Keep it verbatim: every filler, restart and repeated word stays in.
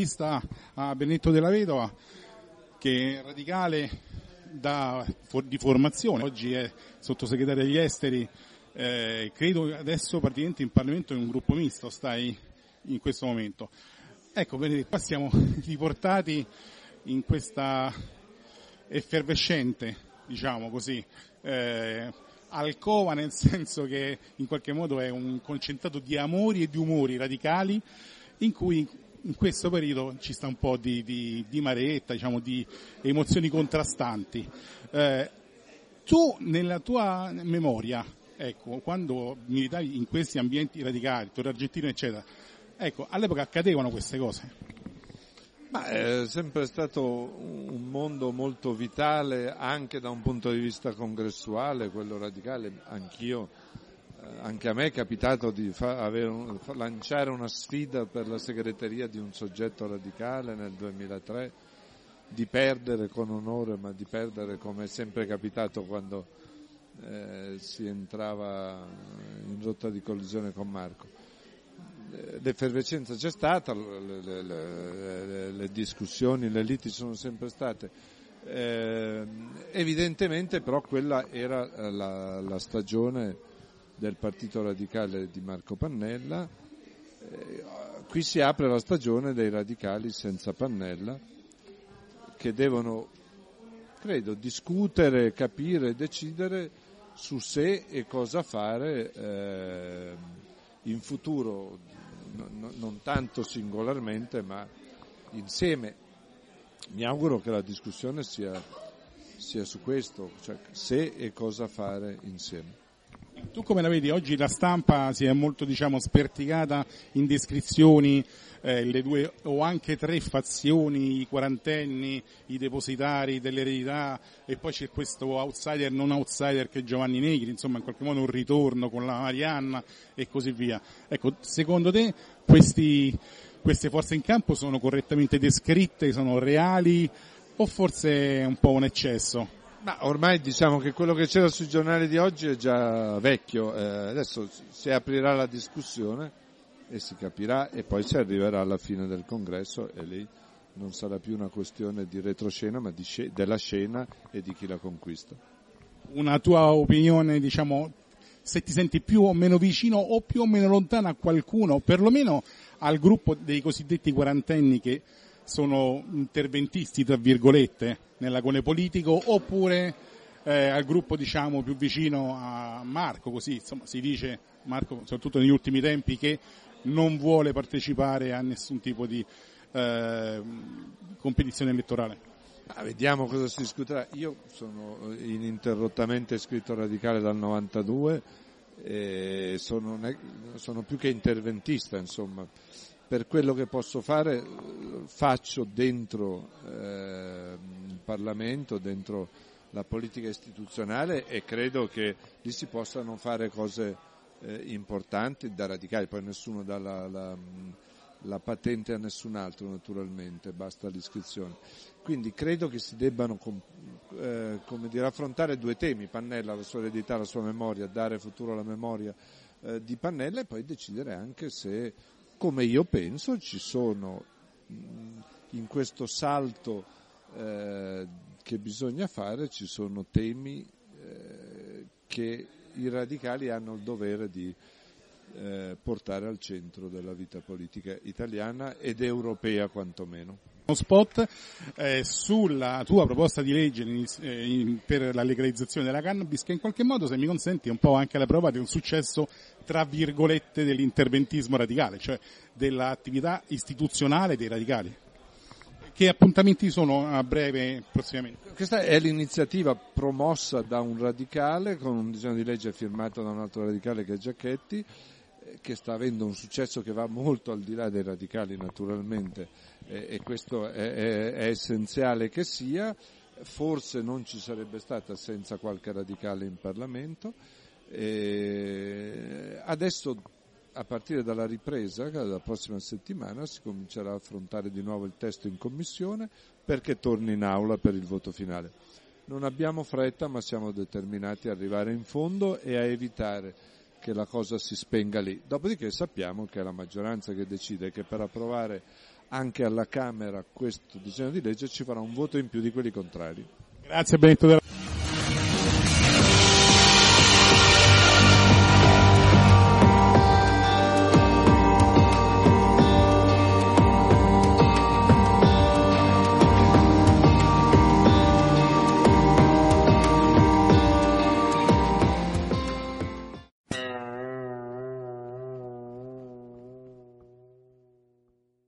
un'intervista a Benedetto Della Vedova, che è radicale da, di formazione, oggi è sottosegretario agli esteri, eh, credo adesso praticamente in Parlamento in un gruppo misto stai in questo momento. Ecco, Benedetto, qua siamo riportati in questa effervescente, diciamo così, eh, alcova, nel senso che in qualche modo è un concentrato di amori e di umori radicali in cui in questo periodo ci sta un po' di, di, di maretta, diciamo, di emozioni contrastanti. Eh, tu nella tua memoria, ecco, quando militavi in questi ambienti radicali, Torre Argentino eccetera, ecco, all'epoca accadevano queste cose? Ma è sempre stato un mondo molto vitale anche da un punto di vista congressuale, quello radicale. Anch'io, anche a me è capitato di fa, avere un, fa, lanciare una sfida per la segreteria di un soggetto radicale nel duemilatré, di perdere con onore, ma di perdere come è sempre capitato quando eh, si entrava in rotta di collisione con Marco. L'effervescenza c'è stata, le, le, le, le discussioni, le liti sono sempre state, eh, evidentemente però quella era la, la stagione del Partito Radicale di Marco Pannella, eh, qui si apre la stagione dei radicali senza Pannella, che devono, credo, discutere, capire, decidere su se e cosa fare eh, in futuro, no, non tanto singolarmente ma insieme. Mi auguro che la discussione sia, sia su questo, cioè se e cosa fare insieme. Tu come la vedi? Oggi la stampa si è molto, diciamo, sperticata in descrizioni, eh, le due o anche tre fazioni, i quarantenni, i depositari dell'eredità, e poi c'è questo outsider non outsider che è Giovanni Negri, insomma in qualche modo un ritorno con la Marianna e così via. Ecco, secondo te questi, queste forze in campo sono correttamente descritte, sono reali o forse è un po' un eccesso? Ma ormai diciamo che quello che c'era sui giornali di oggi è già vecchio, eh, adesso si aprirà la discussione e si capirà e poi si arriverà alla fine del congresso e lì non sarà più una questione di retroscena ma di sc- della scena e di chi la conquista. Una tua opinione, diciamo, se ti senti più o meno vicino o più o meno lontano a qualcuno, perlomeno al gruppo dei cosiddetti quarantenni che sono interventisti, tra virgolette, nell'agone politico, oppure eh, al gruppo, diciamo, più vicino a Marco, così, insomma, si dice, Marco, soprattutto negli ultimi tempi, che non vuole partecipare a nessun tipo di eh, competizione elettorale. Ah, vediamo cosa si discuterà. Io sono ininterrottamente iscritto radicale dal novantadue e sono, sono più che interventista, insomma. Per quello che posso fare faccio dentro eh, il Parlamento, dentro la politica istituzionale e credo che lì si possano fare cose eh, importanti da radicali, poi nessuno dà la, la, la patente a nessun altro naturalmente, basta l'iscrizione. Quindi credo che si debbano eh, come dire, affrontare due temi, Pannella, la sua eredità, la sua memoria, dare futuro alla memoria eh, di Pannella e poi decidere anche se, come io penso, ci sono in questo salto eh, che bisogna fare, ci sono temi eh, che i radicali hanno il dovere di eh, portare al centro della vita politica italiana ed europea quantomeno. Uno spot eh, sulla tua proposta di legge eh, in, per la legalizzazione della cannabis, che in qualche modo, se mi consenti, è un po' anche la prova di un successo tra virgolette dell'interventismo radicale, cioè dell'attività istituzionale dei radicali. Che appuntamenti sono a breve prossimamente? Questa è l'iniziativa promossa da un radicale con un disegno di legge firmato da un altro radicale che è Giacchetti, che sta avendo un successo che va molto al di là dei radicali naturalmente, eh, e questo è, è, è essenziale che sia. Forse non ci sarebbe stata senza qualche radicale in Parlamento. E adesso, a partire dalla ripresa, dalla prossima settimana, si comincerà a affrontare di nuovo il testo in commissione perché torni in aula per il voto finale. Non abbiamo fretta, ma siamo determinati ad arrivare in fondo e a evitare che la cosa si spenga lì. Dopodiché sappiamo che è la maggioranza che decide, che per approvare anche alla Camera questo disegno di legge ci farà un voto in più di quelli contrari. Grazie Benedetto Della